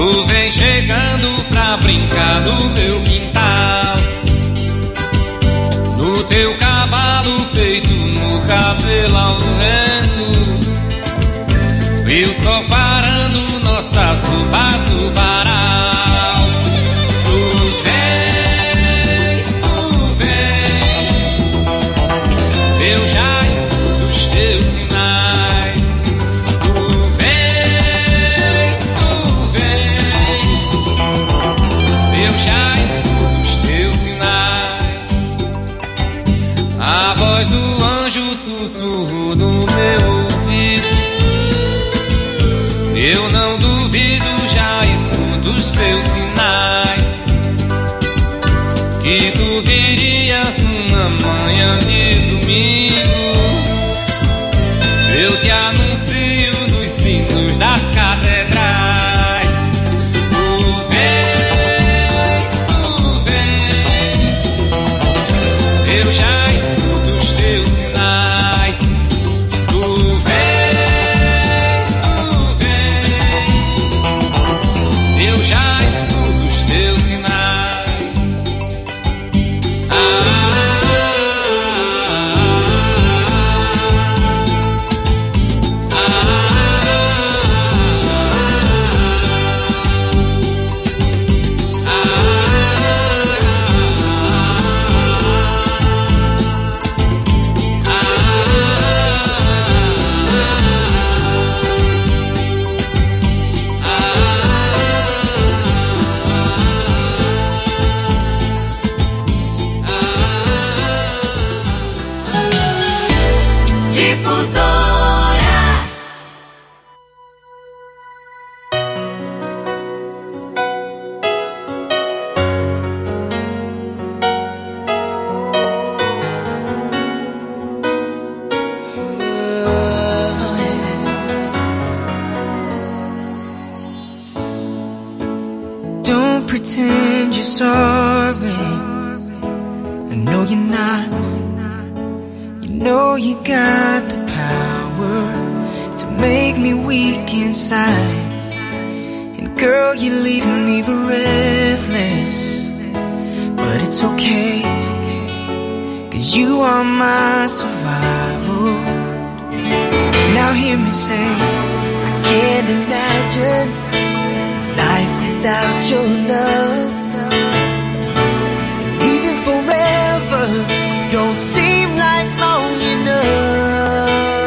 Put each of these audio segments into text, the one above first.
Tu vem chegando pra brincar no meu quintal, no teu cavalo peito, no cabelo ao vento. Viu só parando nossas roupas no varal. Tu vens, eu já escuto os teus sinais. Tu vens, eu já escuto os teus sinais. A voz do anjo sussurrou no meu ouvido. Eu não duvido, já escuto os teus sinais. Que tu virias numa manhã de domingo. Eu te anuncio nos sinos das catedrais. Tu vens, eu já escuto os teus sinais. Tu vens, eu já escuto os teus sinais. Don't pretend you're sorry. I know you're not. You know you got the power to make me weak inside. And girl, you're leaving me breathless. But it's okay, 'cause you are my survival. Now hear me say, I can't imagine life without your love. And even forever don't seem like long enough.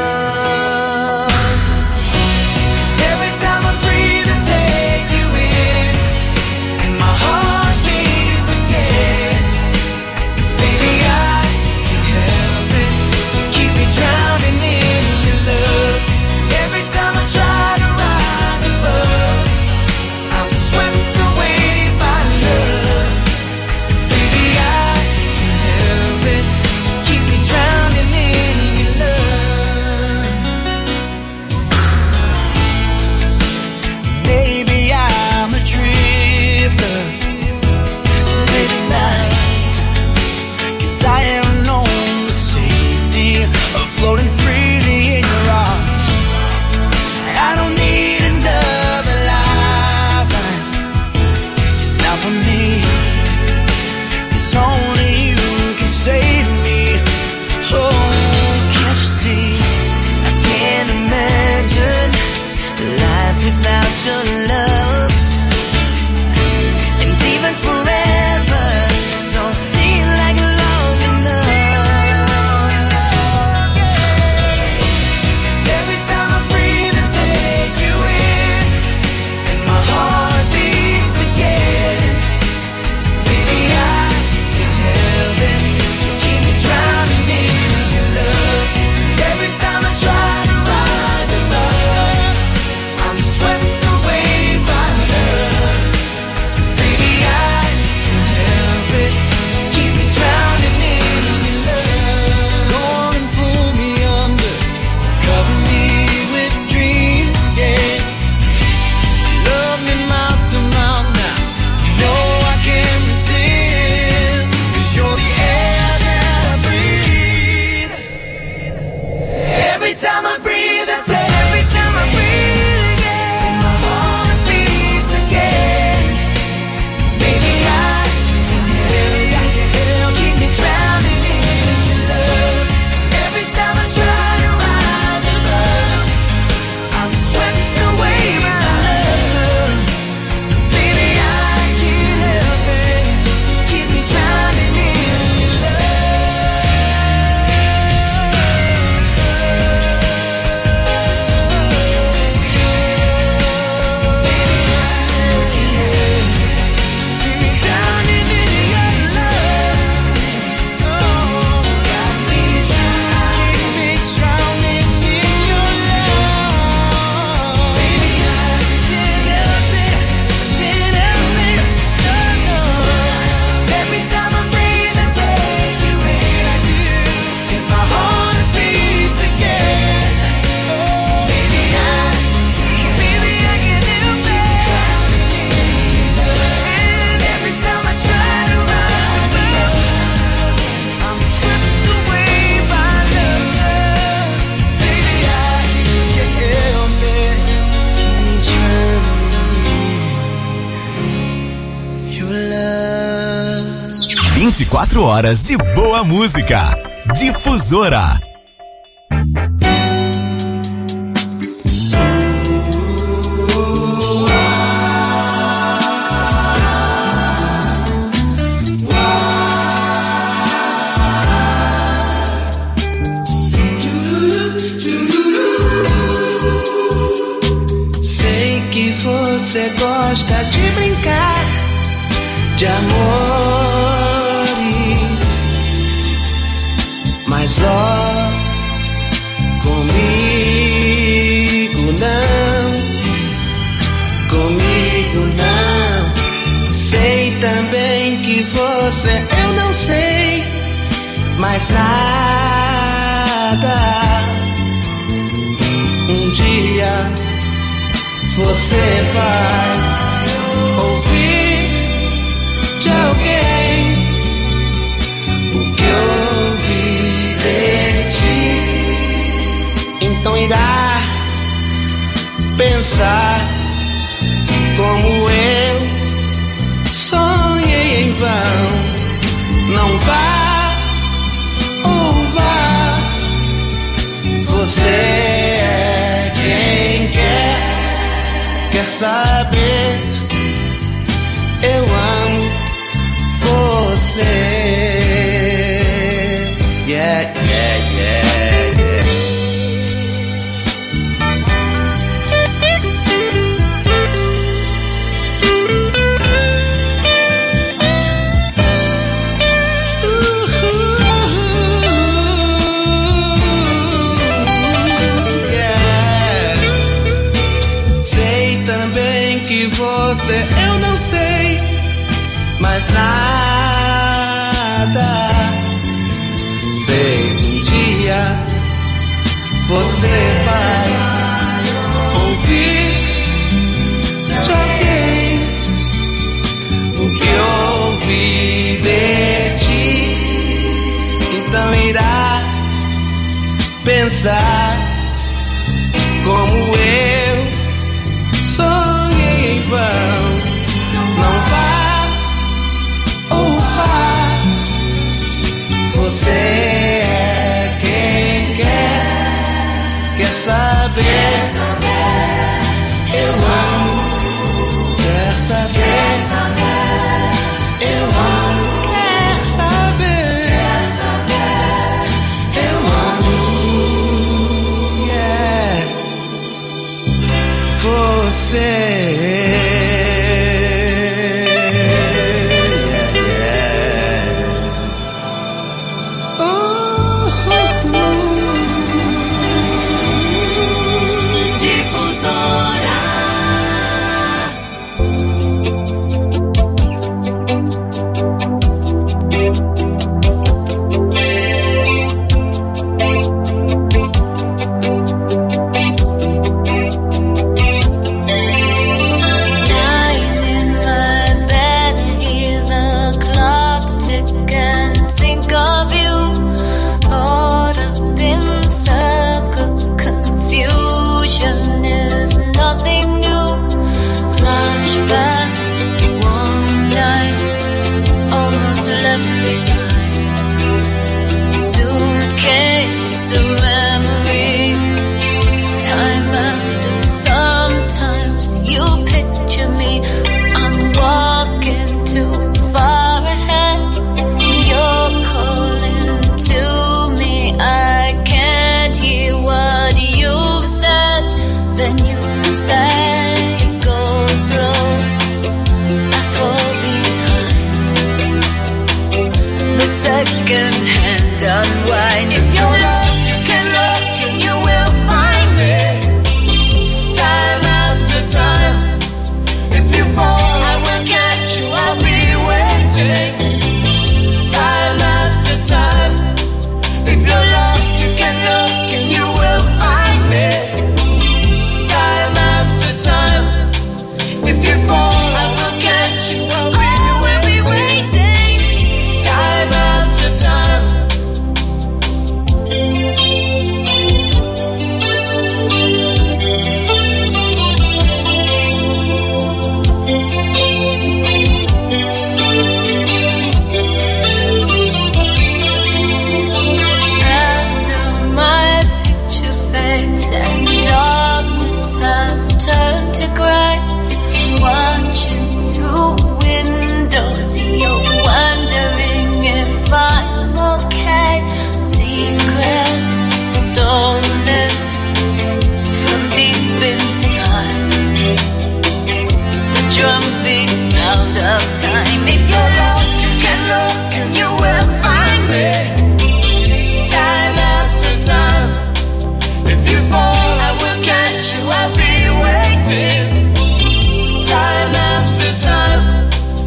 'Cause every time I breathe I take you in, and my heart beats again. Baby, I can't help it, keep me drowning in your love. Every time I try to rise above, 24 horas de boa música. Difusora. Sei que você gosta de brincar de amores, mas ó, comigo não. Sei também que você, eu não sei mais nada. Um dia você vai ouvir de alguém o que ouvi de ti. Então irá pensar como eu sonhei em vão. Não vá ou vá, você é quem quer saber. Eu amo você. Yeah, yeah, yeah, yeah. Yeah. Sei também que você, eu não sei mais nada. Sei um dia você vai ouvir de alguém o que ouvi de ti. Então irá pensar como eu sonhei em vão. Não vá ou vá, você é quem quer saber. Eu amo, quer saber. Eu amo, quer saber. Eu amo, yeah, você. Unwind. If you're lost, you can look and you will find me. Time after time. If you fall, I will catch you. I'll be waiting. Time after time. If you're lost, you can look and you will find me. Time after time. If you fall, I will catch you. I'll be waiting. Time after time. heartbeats out of time. If you're lost, you can look and you will find me. Time after time. If you fall, I will catch you, I'll be waiting. Time after time.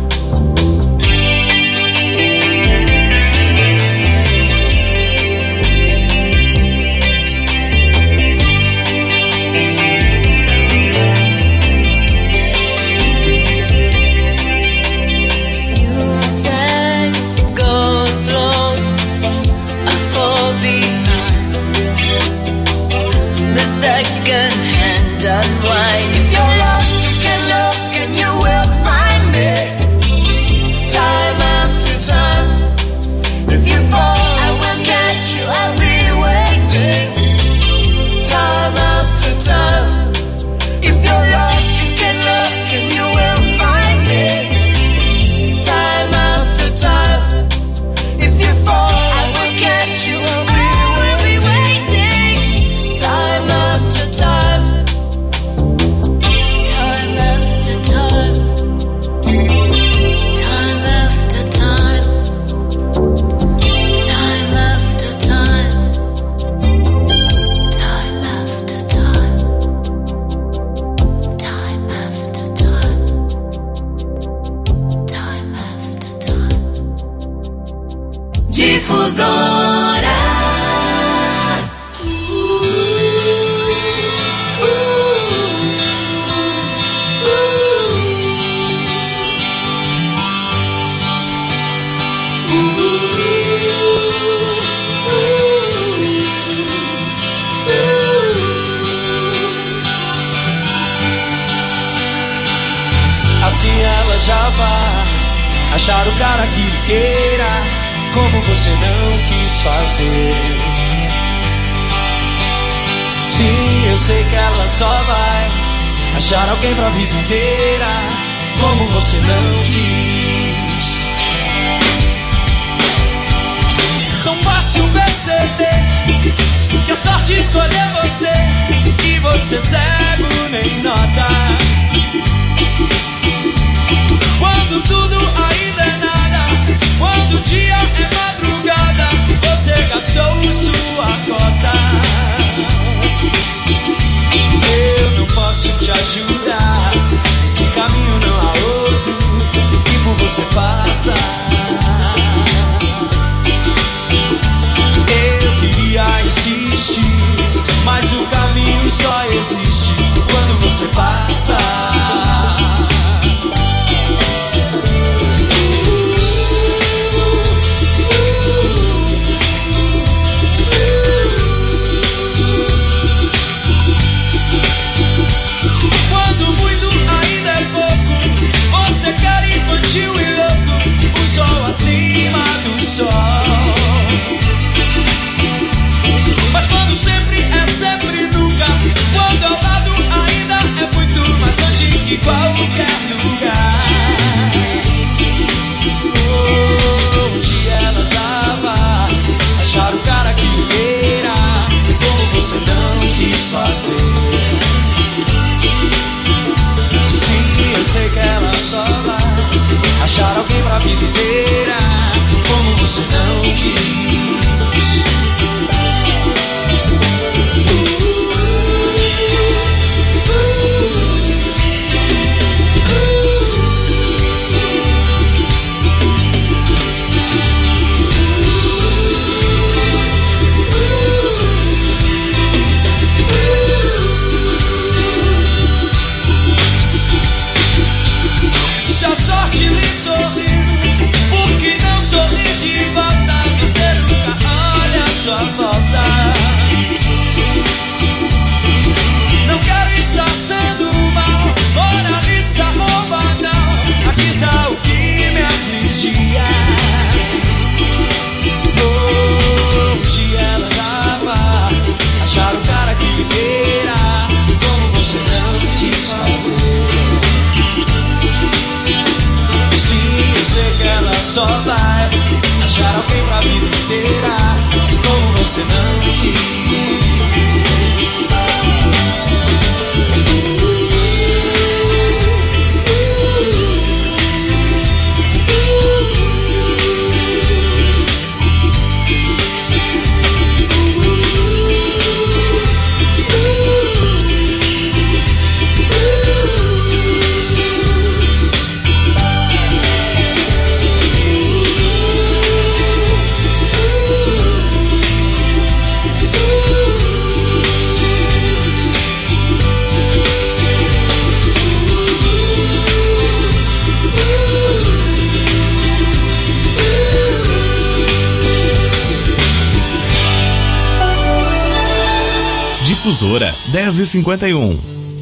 Second hand unwind. If you're lost, you can look and you will find me. Time after time. If you fall, I will catch you, I'll be waiting. Time after time. If you're lost, you can look and you will find me. Time after time. If you fall, I will catch you, I'll be waiting. Time after time. Time after time. Time after time. Time after time. Time after time. Time after time. Time after time. Difusora. Assim ela já vai achar o cara que lhe queira, como você não quis fazer. Sim, eu sei que ela só vai achar alguém pra vida inteira, como você não quis. Tão fácil perceber que a sorte escolheu você, e você cego nem nota. Quando tudo ainda é nada, quando o dia é madrugada, você gastou sua cota. Eu não posso te ajudar, esse caminho não há outro que por você faça. Eu queria insistir, mas o caminho só existe quando você passa. Você quer infantil e louco, o sol acima do sol. Mas quando sempre é sempre nunca, quando ao lado ainda é muito mais longe que qualquer lugar. Oh, um dia ela já vai achar o cara que lhe queira, como você não quis fazer. Sim, eu sei que ela só vai achar alguém pra vida inteira, como você não quis. Se a sorte lhe sorriu, por que não sorri de volta? Você nunca olha a sua volta. Não quero estar sendo mal, moralista ou banal, aqui está o que me afligia. Oh, um dia ela já vai achar o cara que lhe queira, como você não quis fazer. Sim, eu sei que ela só vai achar alguém pra vida inteira, como você não quis. Difusora 10h51.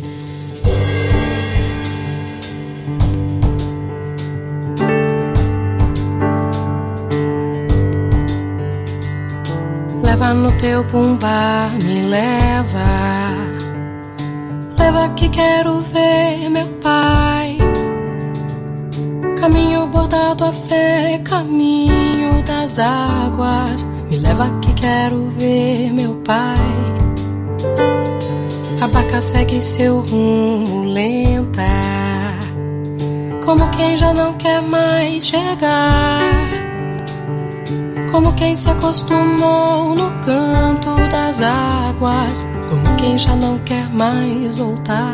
Leva no teu bumbá, me leva. Leva que quero ver meu pai. Caminho bordado a fé, caminho das águas. Me leva que quero ver meu pai. A barca segue seu rumo lenta, como quem já não quer mais chegar, como quem se acostumou no canto das águas, como quem já não quer mais voltar.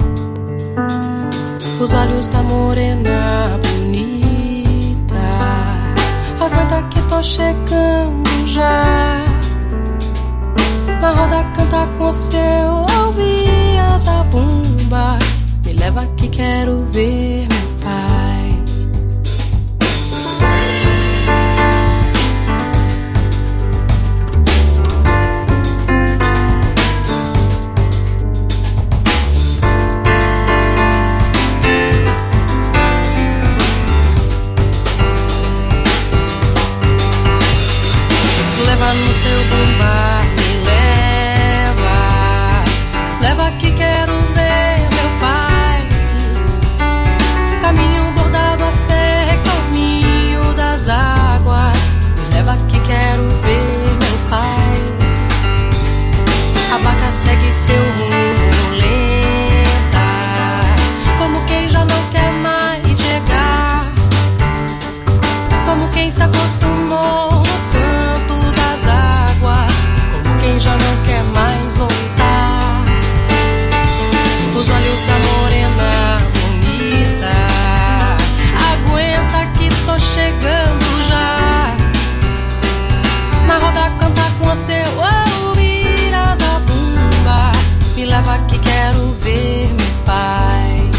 Os olhos da morena bonita, aguenta que tô chegando já. Na roda canta com seu ouvir a zabumba. Me leva que quero ver meu pai. Leva no seu bumbá, me leva. Leva que quero ver meu pai. Caminho bordado a fé, caminho das águas. Me leva que quero ver meu pai. A barca segue seu rumo lenta, como quem já não quer mais chegar, como quem se acostumou no canto das águas, como quem já não quer mais voltar. Os olhos da morena bonita, aguenta que tô chegando já. Na roda canta com seu ouvir a zabumba. Me leva que quero ver meu pai.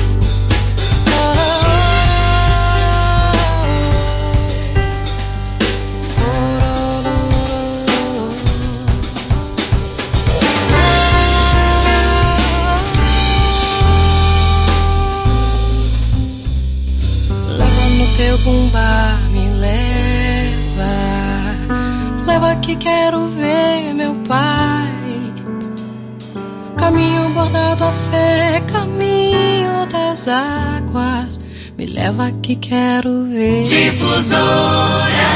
Teu bumbá me leva, leva que quero ver meu pai. Caminho bordado a fé, caminho das águas. Me leva que quero ver. Difusora.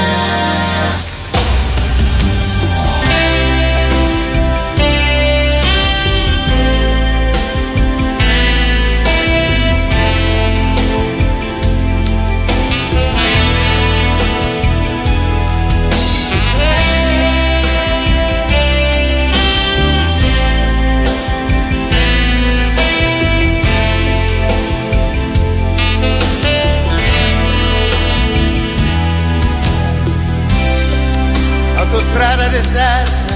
Autostrada deserta,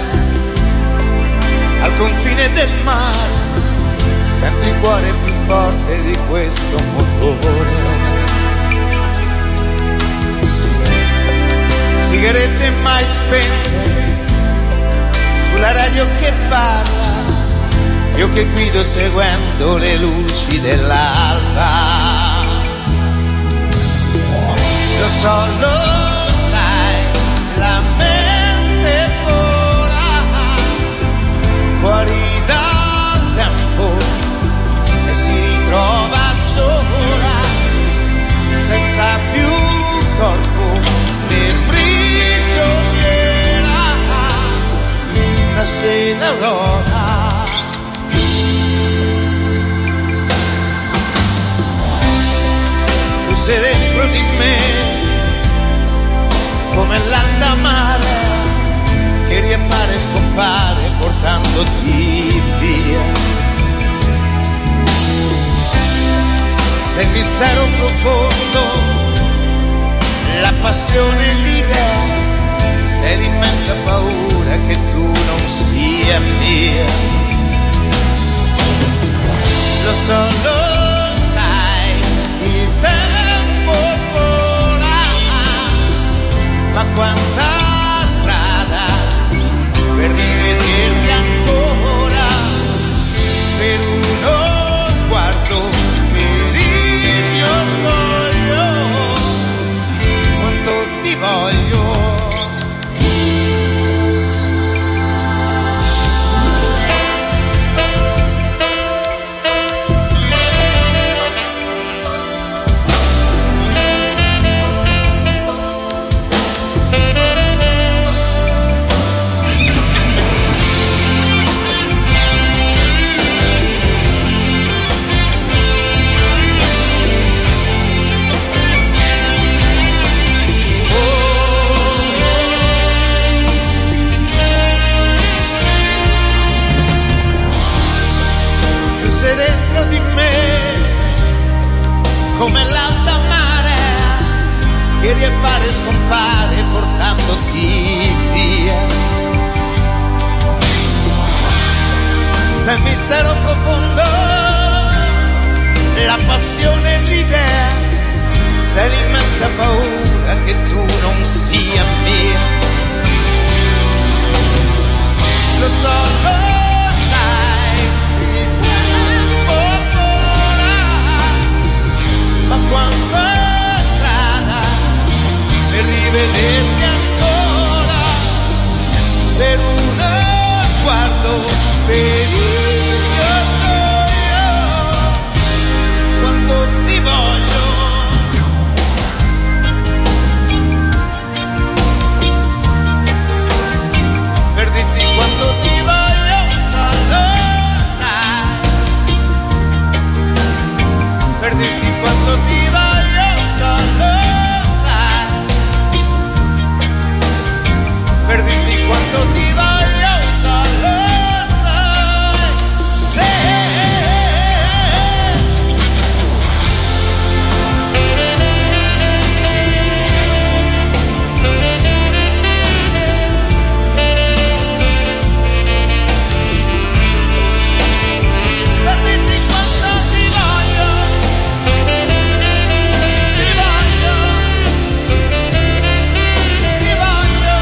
al confine del mare, sento il cuore più forte di questo motore. Sigarette mai spente, sulla radio che parla, io che guido seguendo le luci dell'alba. Lo so, lo sai, la mente vola fuori dal tempo e si ritrova sola, senza più corpo né prigioniera. Nasce l'aurora, tu sei dentro di me come l'alta mare che riappare e scompare portandoti via. Sei il mistero profondo, la passione e l'idea, sei l'immensa paura che tu non sia mia. Lo so, lo sai, il tempo vola, ma quanta strada per rivederti ancora. come l'alta marea che riappare e scompare portandoti via. Sei un mistero profondo, la passione e l'idea, sei l'immensa paura che tu non sia mia. Lo so, lo sai, il tempo vola, ma quanto è strada per rivederti ancora, per uno sguardo, per il mio orgoglio, quanto ti voglio. Per dirti quanto ti voglio, lo sai. Per dirti quanto ti voglio, lo sai. Per dirti quanto ti voglio, lo sai. Per dirti quanto ti voglio, ti voglio, ti voglio.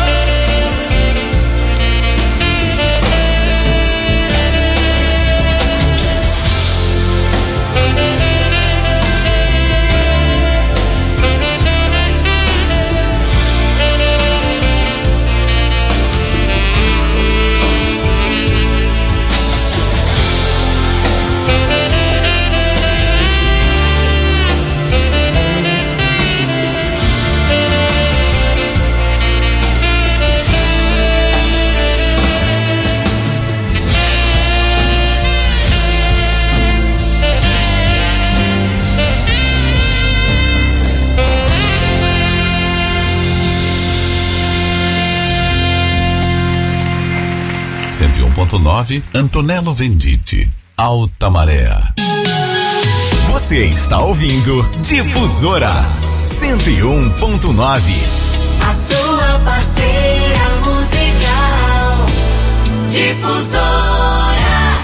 Antonello Venditti, Alta Maré. Você está ouvindo Difusora 101.9. A sua parceira musical. Difusora.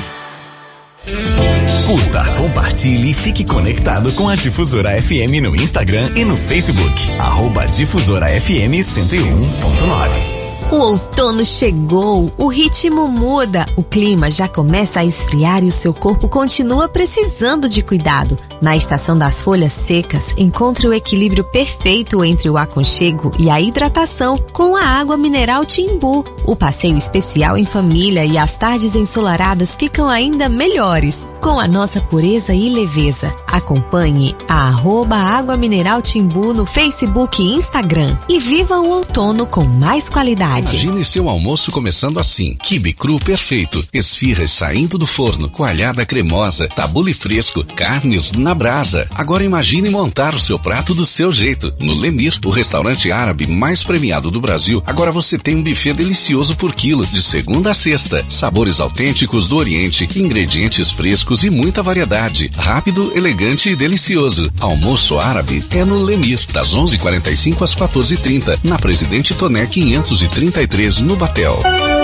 Curta, compartilhe e fique conectado com a Difusora FM no Instagram e no Facebook. @Difusora FM 101.9. O outono chegou, o ritmo muda, o clima já começa a esfriar e o seu corpo continua precisando de cuidado. Na estação das folhas secas, encontre o equilíbrio perfeito entre o aconchego e a hidratação com a água mineral Timbu. O passeio especial em família e as tardes ensolaradas ficam ainda melhores, com a nossa pureza e leveza. Acompanhe a @Água Mineral Timbu no Facebook e Instagram e viva o outono com mais qualidade. Imagine seu almoço começando assim: quibe cru perfeito, esfirras saindo do forno, coalhada cremosa, tabule fresco, carnes na brasa. Agora imagine montar o seu prato do seu jeito. No Lemir, o restaurante árabe mais premiado do Brasil, agora você tem um buffet delicioso por quilo, de segunda a sexta. Sabores autênticos do Oriente, ingredientes frescos e muita variedade. Rápido, elegante e delicioso. Almoço árabe é no Lemir, das 11h45 às 14h30, na Presidente Toné 533, no Batel.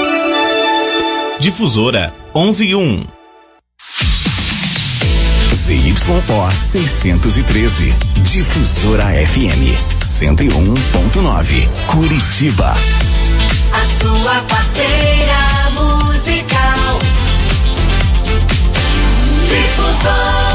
Difusora 11:01. ZYO 613, Difusora FM 101.9, Curitiba. A sua parceira musical. Difusora.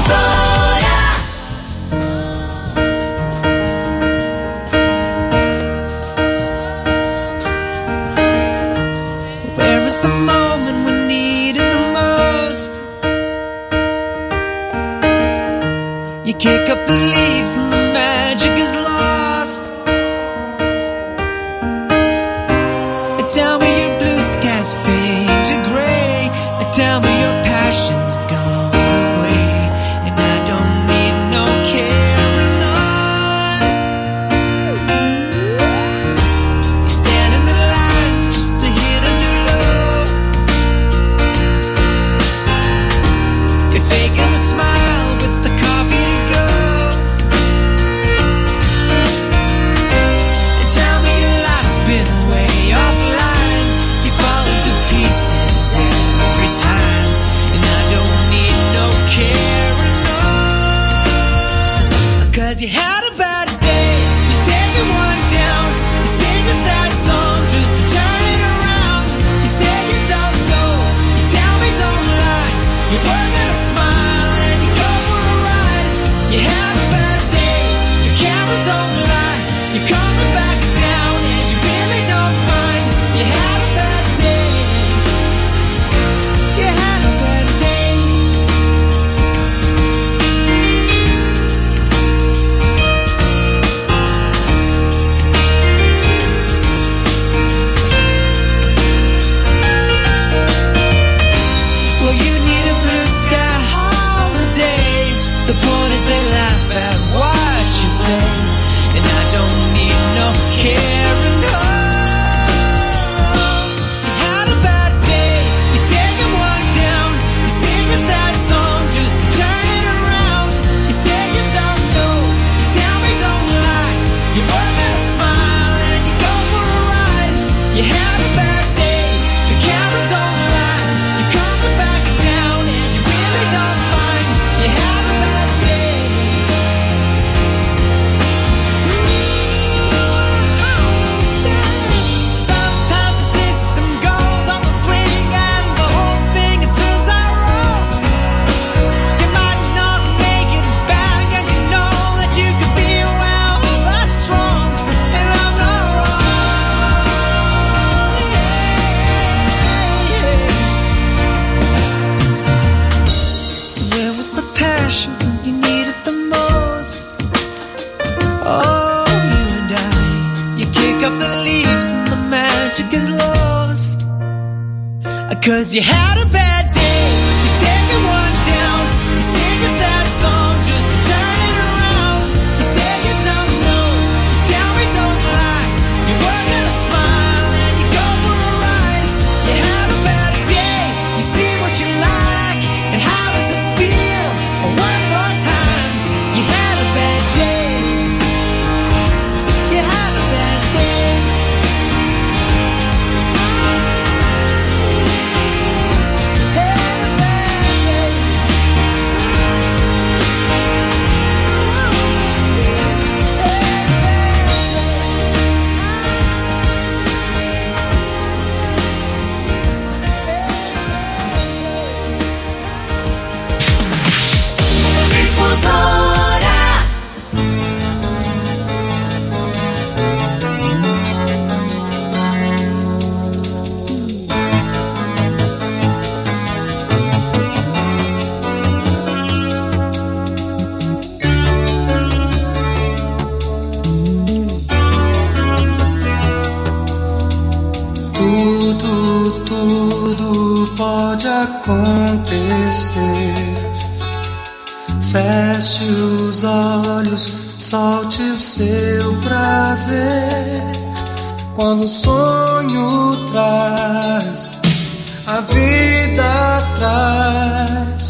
Where is the moment we need it the most? You kick up the leaves and the magic is lost. Tell me your blue skies fade to gray. Tell me your passion's gone away, and I don't need no carrying on. You stand in the line just to hit a new low. You're faking a smile with the coffee to go. And tell me your life's been way offline. You fall into pieces every time, and I don't need no carrying on. 'Cause you had a bad day, you're taking one down. You sing a sad song just to turn it around. You say you don't know, you tell me don't lie. You're working a smile and you go for a ride. You had a bad day, the camera don't lie. You're coming back down and you really don't mind. You had a bad day. You had a bad day. Well, you need a blue sky holiday. The point is they laugh at what you say, and I don't need no carrying on. You had a bad day, you're taking one down. You sing a sad song just to turn it around. You say you don't know, you tell me don't lie. You're working a smile and you go for a ride. You had a bad day, the camera don't lie. You're coming back down and you really don't mind. You had a bad day. Sometimes the system goes on the wing and the whole thing it turns out wrong. You might not make it back and you know that you could be well, that's wrong, and I'm not wrong. So where was the passion when you needed the most? Oh, you and I, you kick up the leaves and the magic is lost. 'Cause you had a bad day, you're taking one down. You sing a sad song just to turn it around. You say you don't know, you tell me don't lie. You're working a smile and you go for a ride. You had a bad day, you see what you like, and how does it feel? One more time, you had a bad day. You had a bad day. Had a bad day. Tudo pode acontecer. Feche os olhos, solte o seu prazer. Quando o sonho traz, a vida traz.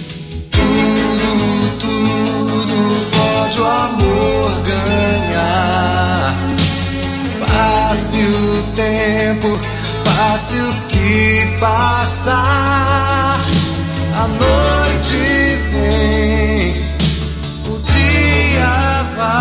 Tudo pode o amor ganhar. Passe o tempo, passe o que passar. A noite vem, o dia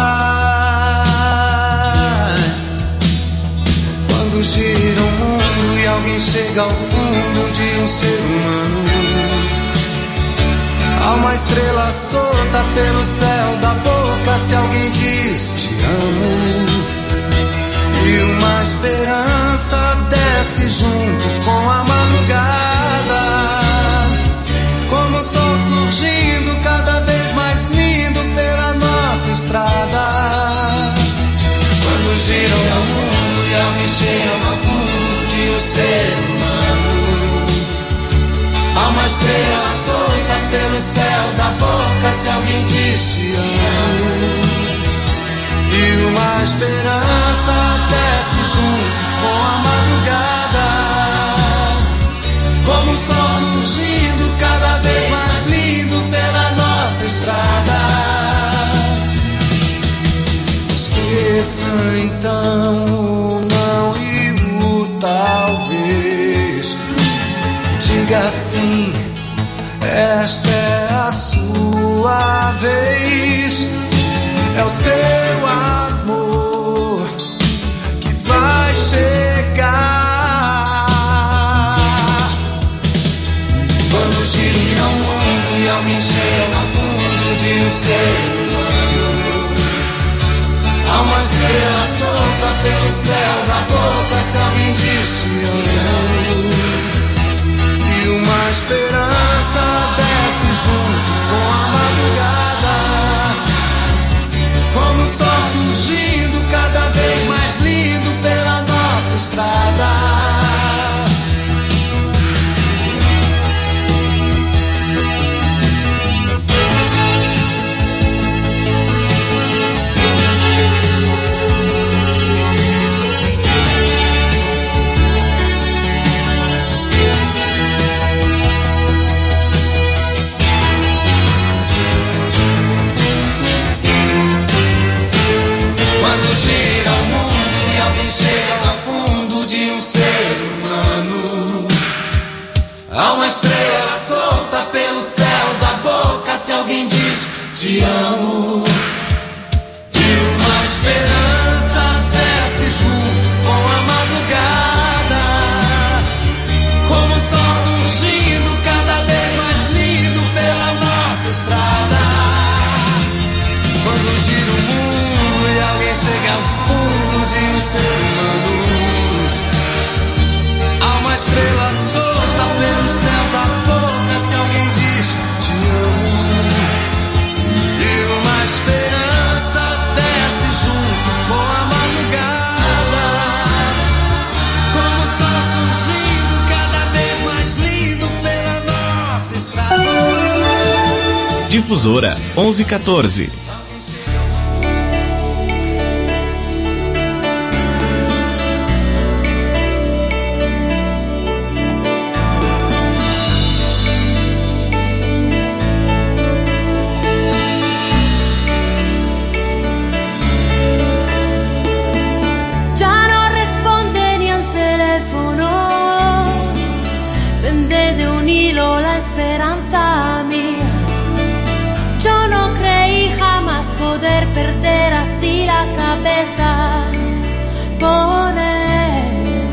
vai. Quando gira o mundo e alguém chega ao fundo de um ser humano, há uma estrela solta pelo céu da boca se alguém diz te amo. E uma esperança desce junto com a madrugada, como o sol surgindo cada vez mais lindo pela nossa estrada. Quando gira o mundo e alguém chega ao fundo de um ser humano, há uma estrela solta pelo céu da boca se alguém diz te amo. E uma esperança desce junto com a madrugada, como o sol surgindo cada vez mais lindo pela nossa estrada. Esqueça então o não e o talvez. Diga sim, esta é a sua vez. É o seu amor que vai chegar. Quando gira o mundo e alguém chega ao fundo de um ser humano, há uma estrela solta pelo céu da boca se alguém diz te amo. E uma esperança desce junto com a madrugada, como o sol surgindo cada vez mais lindo pela nossa estrada. Há uma estrela solta pelo céu da boca se alguém diz te amo. E uma esperança desce junto com a madrugada, como o sol surgindo cada vez mais lindo pela nossa estrada. Quando gira o mundo e alguém chega ao fundo de um ser humano, há uma estrela solta pelo céu da boca se alguém diz te amo. E uma esperança desce junto com a madrugada, como o sol surgindo cada vez mais lindo pela nossa estrada. Difusora 1114. Perder así la cabeza por él,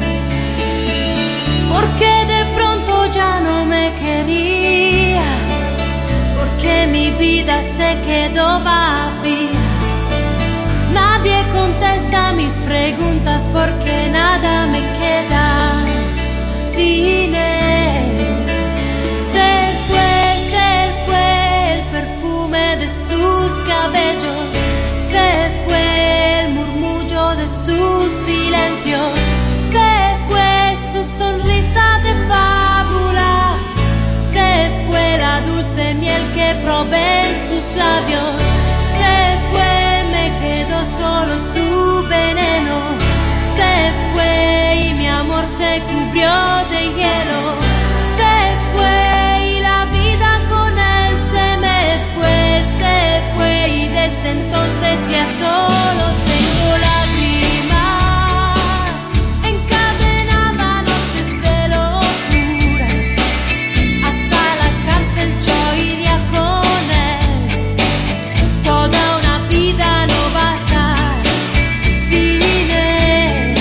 porque de pronto ya no me quería, porque mi vida se quedó vacía. Nadie contesta mis preguntas porque nada me queda sin él. Se fue el perfume de sus cabellos, se fue el murmullo de sus silencios, se fue su sonrisa de fábula, se fue la dulce miel que probé en sus labios, se fue, me quedó solo su veneno, se fue y mi amor se cubrió de hielo, se fue y la vida con él se me fue, se fue y desde entonces ya solo tengo lágrimas, encadenaba noches de locura, hasta la cárcel yo iría con él, toda una vida no basta sin él.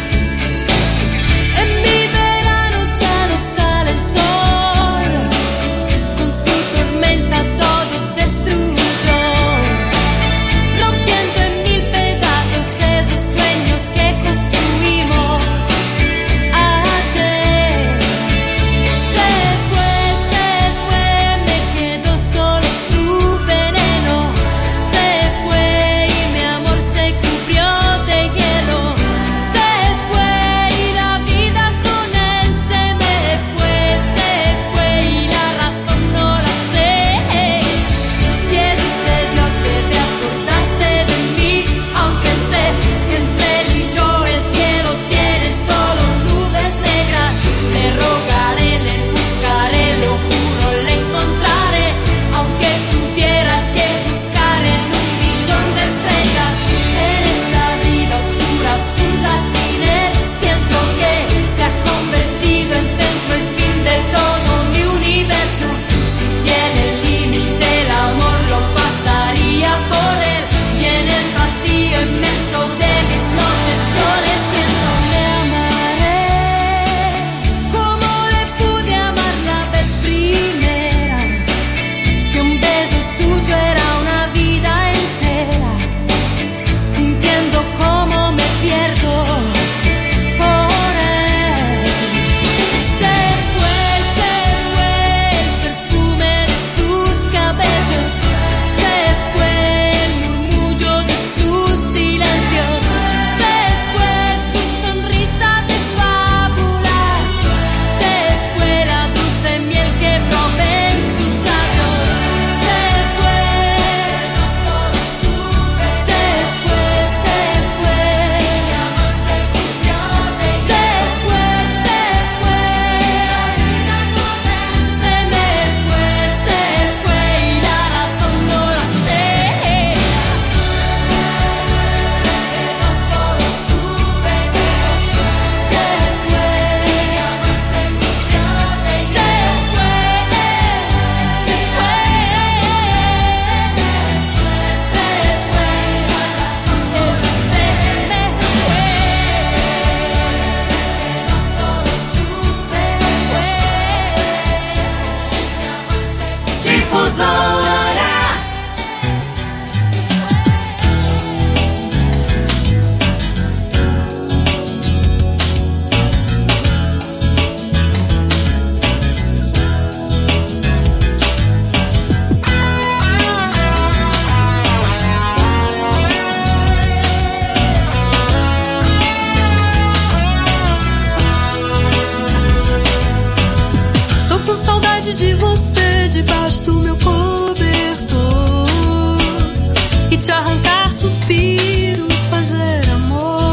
En mi verano ya no sale el sol, con su tormenta todo destruye. Difusora. De você debaixo do meu cobertor e te arrancar suspiros, fazer amor.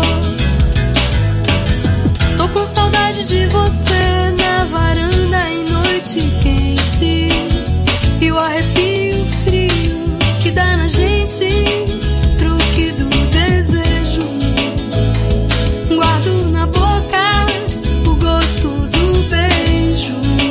Tô com saudade de você na varanda em noite quente e o arrepio frio que dá na gente, truque do desejo. Guardo na boca o gosto do beijo.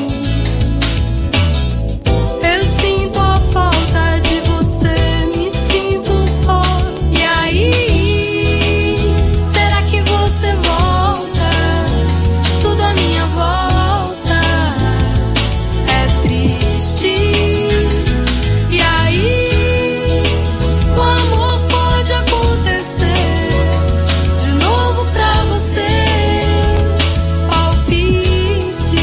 Sinto a falta de você, me sinto só. E aí, será que você volta? Tudo à minha volta é triste. E aí, o amor pode acontecer de novo pra você. Palpite.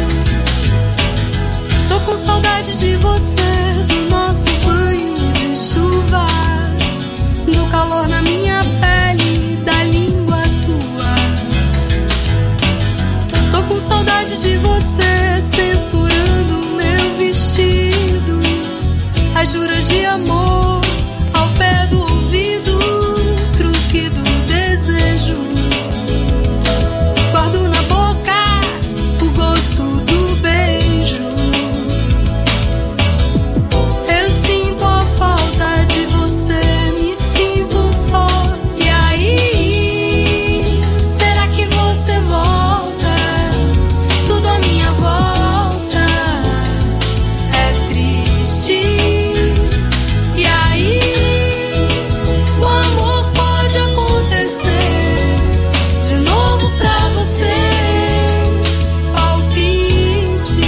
Tô com saudade de você, do nosso banho de chuva, do calor na minha pele, da língua tua. Tô com saudade de você, censurando meu vestido, as juras de amor ao pé do ouvido, truque do desejo. Guardo na boca o gosto do beijo. Eu sinto a falta de você, me sinto só. E aí, será que você volta? Tudo à minha volta é triste. E aí, o amor pode acontecer de novo pra você. Palpite.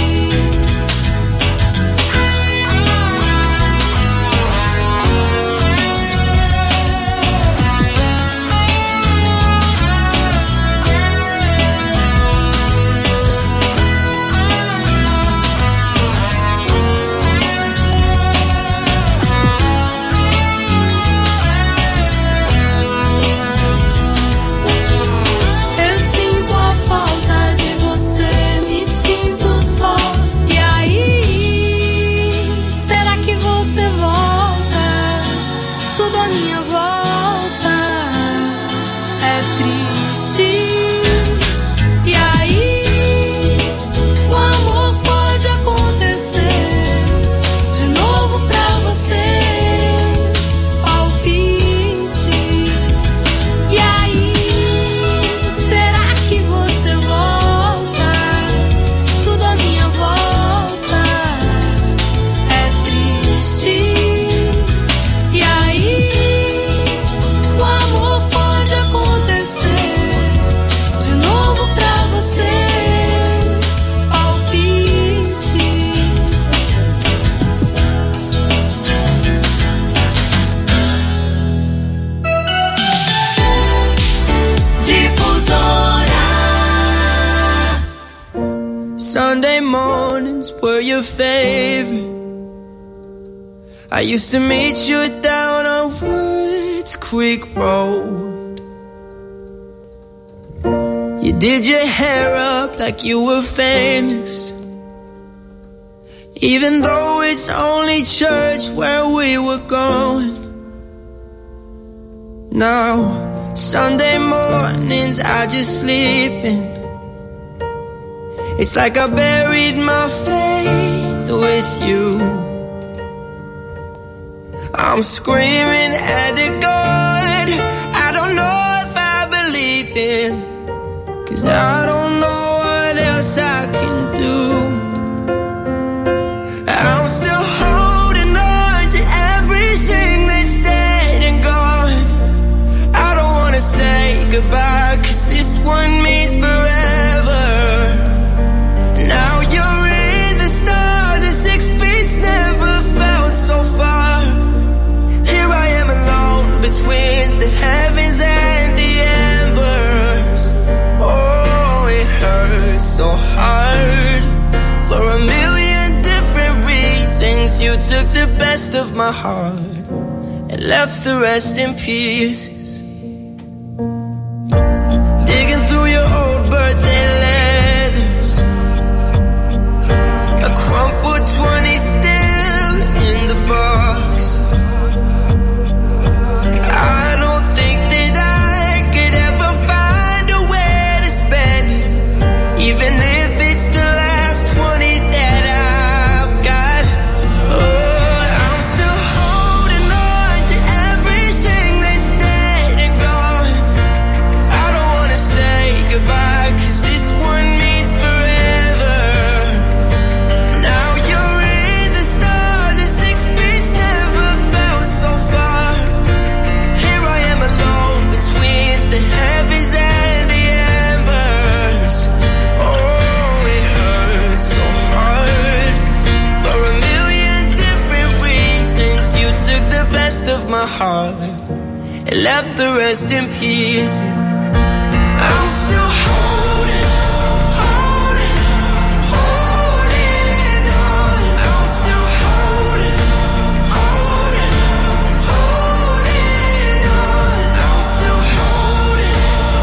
Eu sinto a falta de você, me sinto só. E aí, será que você volta? Tudo à minha volta é triste. E aí, o amor pode acontecer de novo pra você. Palpite. E aí, será que você volta? Tudo à minha volta é triste. E aí, o amor pode acontecer de novo pra você. Palpite. Difusora. Sunday mornings were your favorite. I used to meet you down on Woods Creek Road. You did your hair up like you were famous, even though it's only church where we were going. Now, Sunday mornings I just sleep in. It's like I buried my faith with you. I'm screaming at the God I don't know if I believe in, 'cause I don't know what else I can do. I'm still holding on to everything that's dead and gone. I don't wanna say goodbye, 'cause this one means forever. Now you're in the stars and 6 feet's never took the best of my heart and left the rest in pieces. Digging through your old birthday letters, a crumpled 20 still in the box. I don't think that I could ever find a way to spend it, even if it's the last 20 that I've got. Oh, I'm still holding on to everything that's dead and gone. I don't wanna say goodbye, 'cause this one means forever. Now you're in the stars and 6 feet never felt so far. Here I am alone between the heavens and the embers. Oh, it hurts so hard. For a million different reasons, you took the best of my heart and left the rest in pieces. I'm still holding on. I'm still holding on. I'm still holding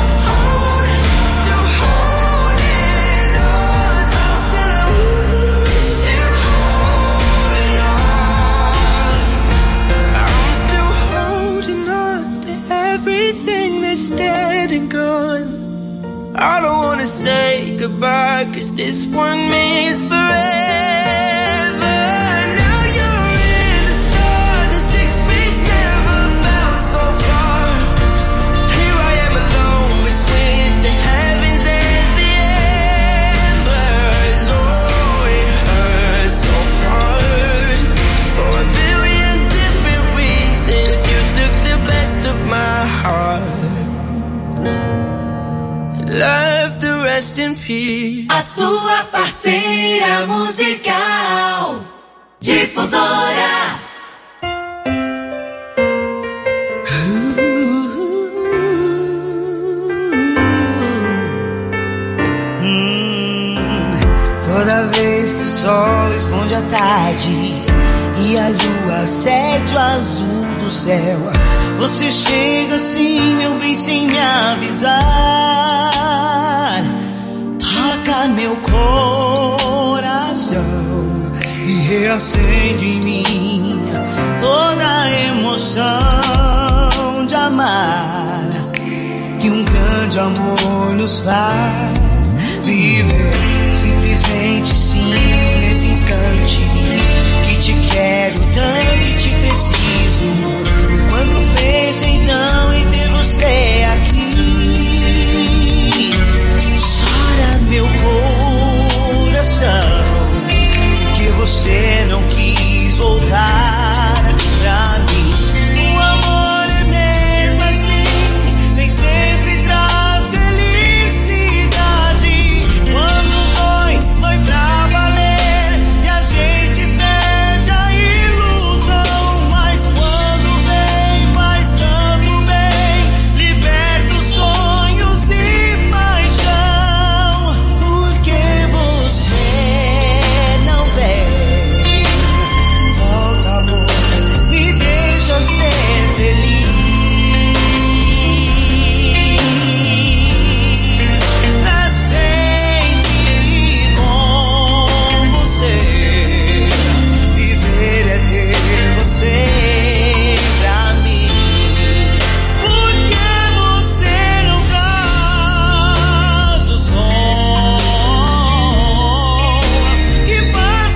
on to everything that's dead and gone. I don't wanna say goodbye, 'cause this one means forever. Now you're in the stars and 6 feet never felt so far. Here I am alone between the heavens and the embers. Oh, it hurts so hard. For a million different reasons, you took the best of my heart, left the rest in peace. A sua parceira musical, Difusora. Toda vez que o sol esconde a tarde e a lua cede o azul do céu, você chega assim, meu bem, sem me avisar. Toca meu coração e reacende em mim toda a emoção de amar, que um grande amor nos faz viver. Simplesmente sinto nesse instante que te quero tanto e te preciso. E quando penso então em ter você aqui, chora meu coração, porque você não quis voltar pra mim. O amor é mesmo assim, nem sempre traz felicidade. Quando dói, dói pra valer, e a gente perde a ilusão. Mas quando vem, faz tanto bem, liberta os sonhos e paixão. Porque você não vem. Volta, amor, me deixa ser feliz. Pra sempre com você, viver é ter você pra mim. Porque você não traz o sol que faz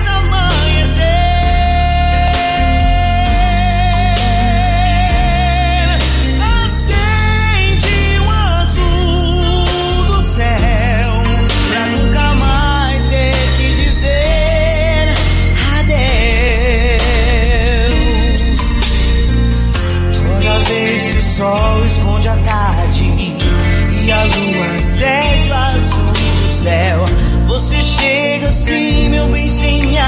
amanhecer. Acende o azul do céu pra nunca mais ter que dizer adeus. Toda vez que o sol esconde a tarde e a lua cede o azul do céu, você chega assim, meu bem, sem me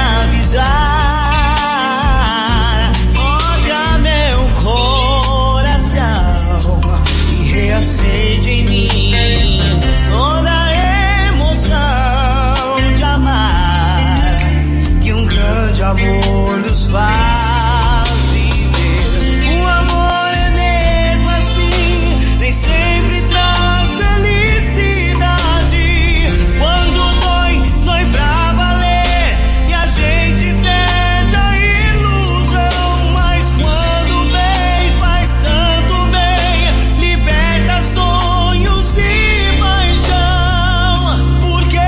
avisar. Toca meu coração e reacende em mim toda a emoção de amar, que um grande amor amor nos faz viver. O amor é mesmo assim, nem sempre traz felicidade. Quando dói, dói pra valer, e a gente perde a ilusão. Mas quando vem, faz tanto bem, liberta sonhos e paixão. Por que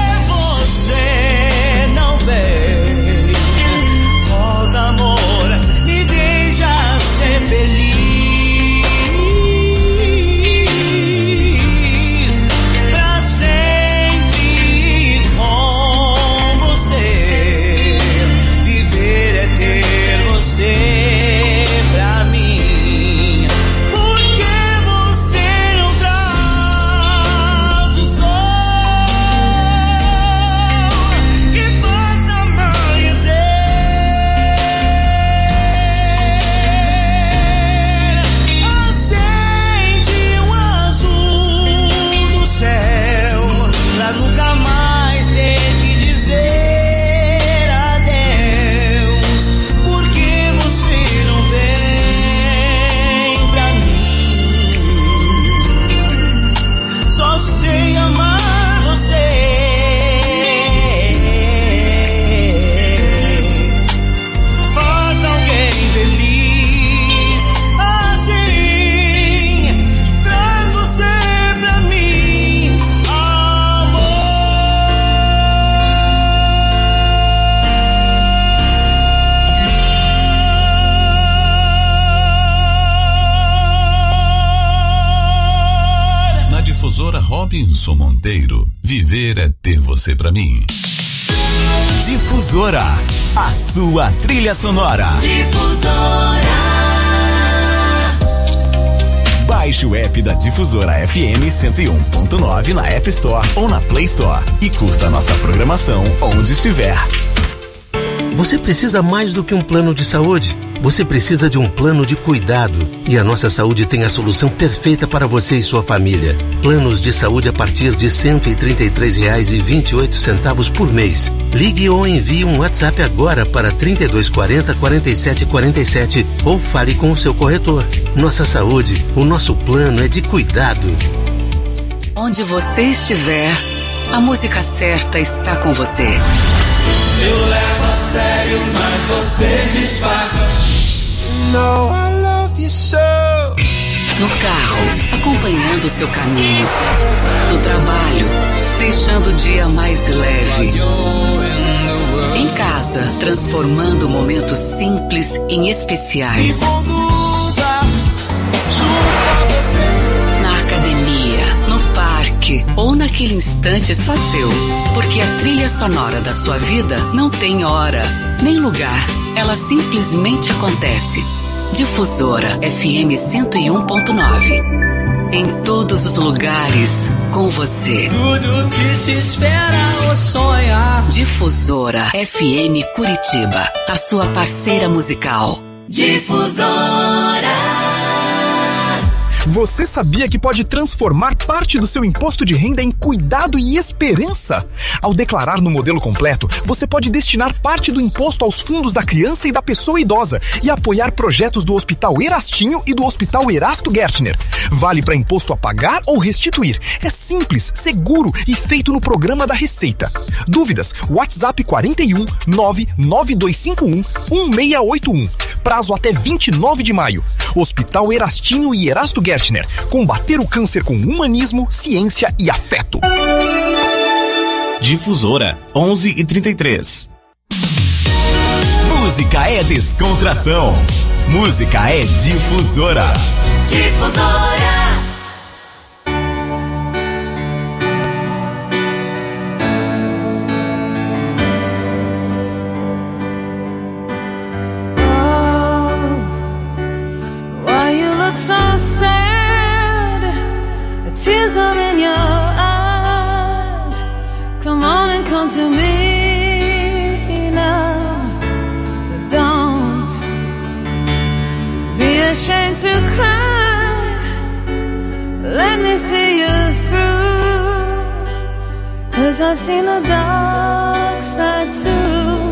você não vem? Volta, amor, me deixa ser feliz. Pra sempre com você. Viver é ter você pra mim. Por que você não traz o sol e faz amanhecer? Acende o azul do céu pra nunca mais ter que dizer adeus. Por que você não vem pra mim? Só sei amar você. Faz alguém feliz assim. Traz você pra mim, amor. Na difusora Robinson Monteiro, viver é ter você pra mim. Difusora, a sua trilha sonora. Baixe o app da Difusora FM 101.9 na App Store ou na Play Store e curta nossa programação onde estiver. Você precisa mais do que um plano de saúde. Você precisa de um plano de cuidado. E a Nossa Saúde tem a solução perfeita para você e sua família. Planos de saúde a partir de R$ 133,28 por mês. Ligue ou envie um WhatsApp agora para 3240-4747 ou fale com o seu corretor. Nossa Saúde, o nosso plano é de cuidado. Onde você estiver, a música certa está com você. Eu levo a sério, mas você disfarça. No, I love you so. No carro, acompanhando o seu caminho. No trabalho, deixando o dia mais leve. Em casa, transformando momentos simples em especiais. Na academia, no parque ou naquele instante só seu. Porque a trilha sonora da sua vida não tem hora, nem lugar. Ela simplesmente acontece. Difusora FM 101.9. Em todos os lugares, com você. Tudo que se espera ou sonha. Difusora FM Curitiba, a sua parceira musical. Difusora. Você sabia que pode transformar parte do seu imposto de renda em cuidado e esperança? Ao declarar no modelo completo, você pode destinar parte do imposto aos fundos da criança e da pessoa idosa e apoiar projetos do Hospital Erastinho e do Hospital Erasto Gertner. Vale para imposto a pagar ou restituir. É simples, seguro e feito no programa da Receita. Dúvidas? WhatsApp 41 99251 1681. Prazo até 29 de maio. Hospital Erastinho e Erasto Gertner. Combater o câncer com humanismo, ciência e afeto. Difusora 11h33. Música é descontração. Música é Difusora. Difusora. So sad, the tears are in your eyes. Come on and come to me now. Don't be ashamed to cry. Let me see you through. 'Cause I've seen the dark side too.